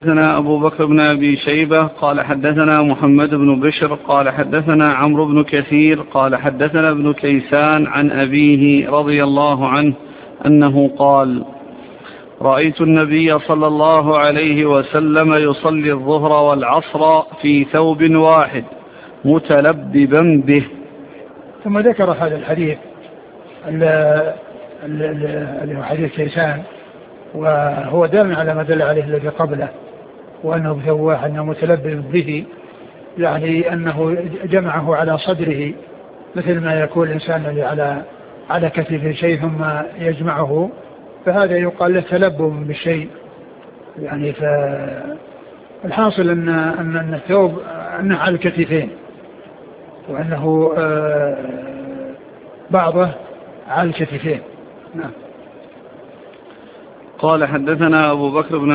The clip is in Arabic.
حدثنا أبو بكر بن أبي شيبة قال حدثنا محمد بن بشر قال حدثنا عمرو بن كثير قال حدثنا ابن كيسان عن أبيه رضي الله عنه أنه قال: رأيت النبي صلى الله عليه وسلم يصلي الظهر والعصر في ثوب واحد متلببا به. ثم ذكر هذا الحديث اللي هو حديث كيسان، وهو دال على ما دل عليه الذي قبله، وأنه ثوب واحد أنه متلبب به، يعني أنه جمعه على صدره مثل ما يكون الإنسان اللي على كتفه شيء ثم يجمعه، فهذا يقال له تلبب بالشيء. يعني فالحاصل أن الثوب أنه على الكتفين، وأنه بعضه على الكتفين. نعم. قال حدثنا أبو بكر بن